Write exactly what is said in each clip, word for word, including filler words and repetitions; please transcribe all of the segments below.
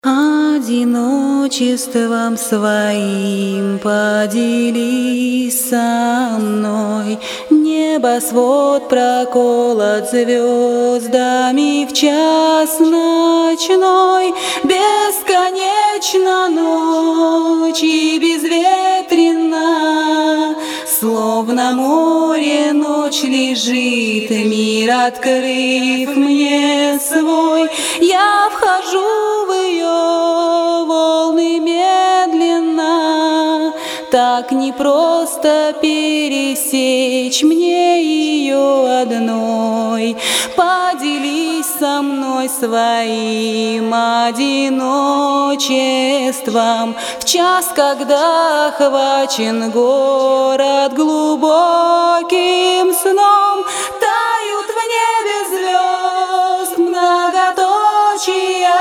Одиночеством своим поделись со мной. Небосвод проколот звездами в час ночной. Бесконечна ночь и безветренна, словно море ночь лежит, мир открыв мне свой. Я вхожу в ее волны медленно, так непросто пересечь мне ее одной. Поделись со мной своим одиночеством в час, когда охвачен город глубоким сном. Тают в небе звезд многоточия,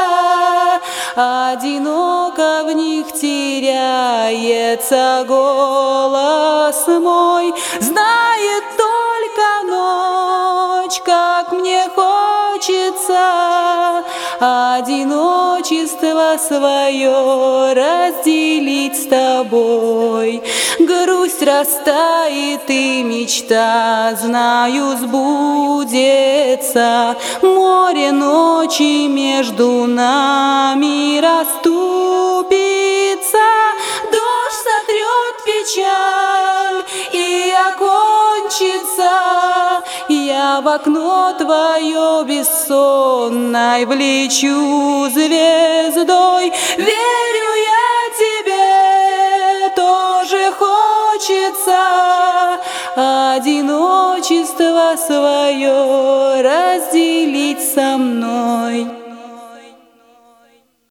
одиноко в них теряется голос мой. Знает только ночь, как мне хочется одиночество свое разделить с тобой. Грусть растает и мечта, знаю, сбудется. Море ночи между нами расступится. Дождь сотрет печаль и окончится. Я в окно твое бессонной влечу звездой. Верю я тебе, тоже хочется одиночество свое разделить со мной.